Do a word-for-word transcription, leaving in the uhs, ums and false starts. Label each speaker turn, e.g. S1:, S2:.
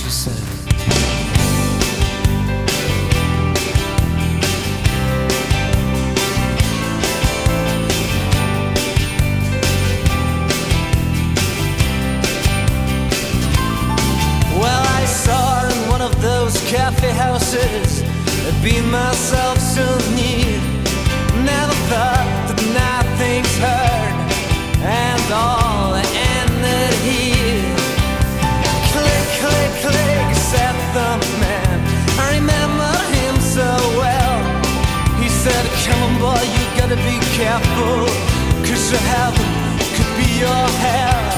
S1: she said. Well, I saw her in one of those cafe houses, I'd be myself so near. Never thought that nothing's heard and all ended here. Click, click, click, said the man. I remember him so well. He said, come on boy, you gotta be careful, 'cause your heaven could be your hell.